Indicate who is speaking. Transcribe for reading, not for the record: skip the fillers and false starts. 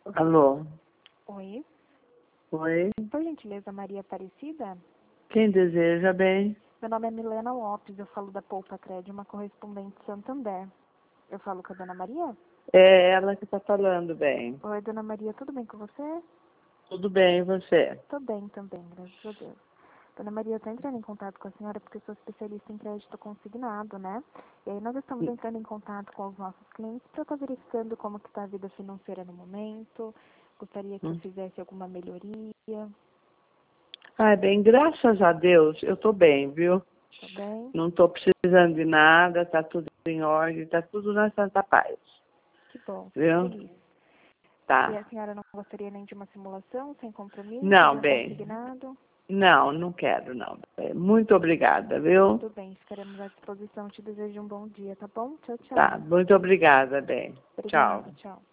Speaker 1: Alô?
Speaker 2: Oi.
Speaker 1: Oi?
Speaker 2: Por gentileza, Maria Aparecida?
Speaker 1: Quem deseja, bem?
Speaker 2: Meu nome é Milena Lopes, eu falo da Poupa Crédito, uma correspondente de Santander. Eu falo com a Dona Maria?
Speaker 1: É ela que tá falando, bem.
Speaker 2: Oi, Dona Maria, tudo bem com você?
Speaker 1: Tudo bem, e você?
Speaker 2: Tô bem também, graças a Deus. Dona Maria, eu tô entrando em contato com a senhora porque eu sou especialista em crédito consignado, né? E aí nós estamos entrando em contato com os nossos clientes para estar verificando como que tá a vida financeira no momento. Gostaria que eu fizesse alguma melhoria.
Speaker 1: Ai, bem, graças a Deus, eu tô bem, viu?
Speaker 2: Tá bem?
Speaker 1: Não tô precisando de nada, tá tudo em ordem, tá tudo na santa paz,
Speaker 2: Que bom, fico
Speaker 1: viu?
Speaker 2: feliz. E a
Speaker 1: Tá.
Speaker 2: senhora não gostaria nem de uma simulação, sem compromisso, de
Speaker 1: Não,
Speaker 2: um
Speaker 1: bem,
Speaker 2: consignado?
Speaker 1: não quero, não. Muito obrigada, viu?
Speaker 2: Tudo bem, estaremos à disposição. Te desejo um bom dia, tá bom? Tchau, tchau.
Speaker 1: Tá, muito obrigada, bem. Tchau.
Speaker 2: Obrigada, tchau.